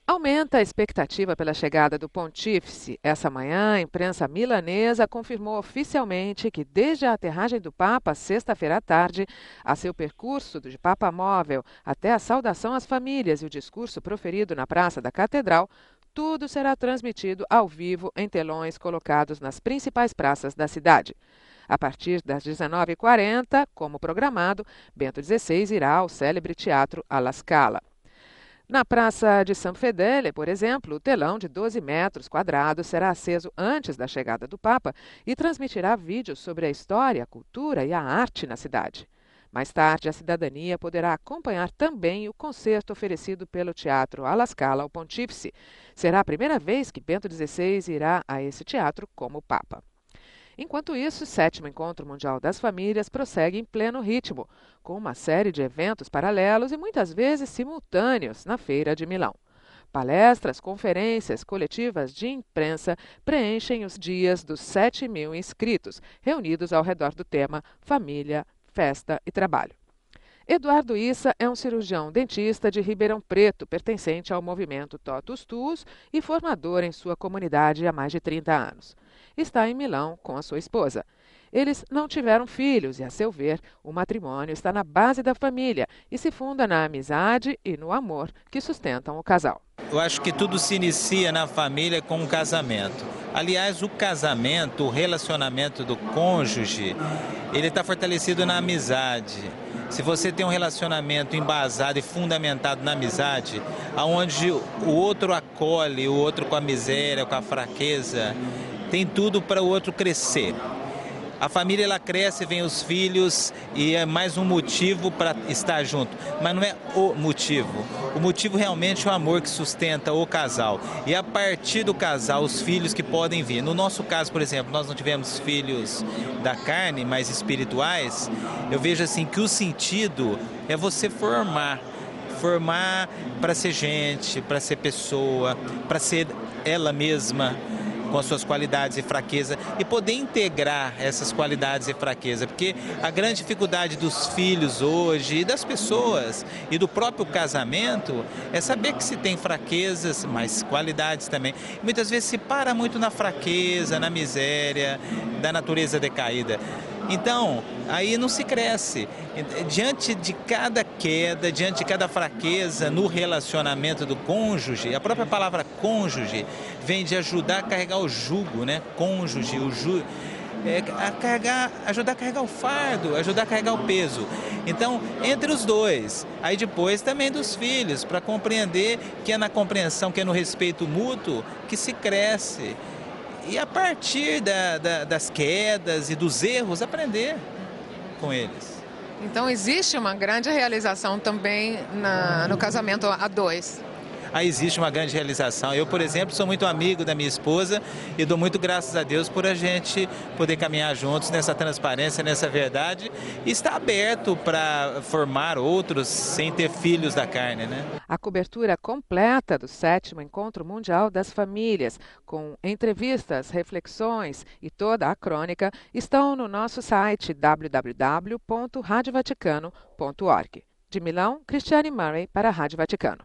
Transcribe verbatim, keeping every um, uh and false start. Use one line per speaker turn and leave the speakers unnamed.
Aumenta a expectativa pela chegada do pontífice. Essa manhã, a imprensa milanesa confirmou oficialmente que, desde a aterragem do Papa, sexta-feira à tarde, a seu percurso de Papa Móvel até a saudação às famílias e o discurso proferido na Praça da Catedral, tudo será transmitido ao vivo em telões colocados nas principais praças da cidade. A partir das dezenove e quarenta, como programado, Bento dezesseis irá ao célebre Teatro alla Scala. Na Praça de San Fedele, por exemplo, o telão de doze metros quadrados será aceso antes da chegada do Papa e transmitirá vídeos sobre a história, a cultura e a arte na cidade. Mais tarde, a cidadania poderá acompanhar também o concerto oferecido pelo Teatro alla Scala ao Pontífice. Será a primeira vez que Bento dezesseis irá a esse teatro como Papa. Enquanto isso, o sétimo Encontro Mundial das Famílias prossegue em pleno ritmo, com uma série de eventos paralelos e muitas vezes simultâneos na Feira de Milão. Palestras, conferências, coletivas de imprensa preenchem os dias dos sete mil inscritos, reunidos ao redor do tema Família, Festa e Trabalho. Eduardo Issa é um cirurgião dentista de Ribeirão Preto, pertencente ao movimento Totus Tuus e formador em sua comunidade há mais de trinta anos. Está em Milão com a sua esposa. Eles não tiveram filhos e, a seu ver, o matrimônio está na base da família e se funda na amizade e no amor que sustentam o casal.
Eu acho que tudo se inicia na família com um casamento. Aliás, o casamento, o relacionamento do cônjuge, ele está fortalecido na amizade. Se você tem um relacionamento embasado e fundamentado na amizade, onde o outro acolhe, o outro com a miséria, com a fraqueza, tem tudo para o outro crescer. A família ela cresce, vem os filhos e é mais um motivo para estar junto. Mas não é o motivo. O motivo realmente é o amor que sustenta o casal. E a partir do casal, os filhos que podem vir. No nosso caso, por exemplo, nós não tivemos filhos da carne, mas espirituais. Eu vejo assim que o sentido é você formar. Formar para ser gente, para ser pessoa, para ser ela mesma, com as suas qualidades e fraquezas, e poder integrar essas qualidades e fraquezas, porque a grande dificuldade dos filhos hoje, e das pessoas, e do próprio casamento, é saber que se tem fraquezas, mas qualidades também. Muitas vezes se para muito na fraqueza, na miséria, da natureza decaída. Então, aí não se cresce. Diante de cada queda, diante de cada fraqueza no relacionamento do cônjuge, a própria palavra cônjuge vem de ajudar a carregar o jugo, né? Cônjuge, o jugo. É, a carregar, ajudar a carregar o fardo, ajudar a carregar o peso. Então, entre os dois, aí depois também dos filhos, para compreender que é na compreensão, que é no respeito mútuo, que se cresce. E a partir da, da, das quedas e dos erros, aprender com eles.
Então existe uma grande realização também na, no casamento a dois.
Aí existe uma grande realização. Eu, por exemplo, sou muito amigo da minha esposa e dou muito graças a Deus por a gente poder caminhar juntos nessa transparência, nessa verdade, e estar aberto para formar outros sem ter filhos da carne, né?
A cobertura completa do sétimo Encontro Mundial das Famílias, com entrevistas, reflexões e toda a crônica, estão no nosso site w w w ponto rádio vaticano ponto org. De Milão, Cristiane Murray para a Rádio Vaticano.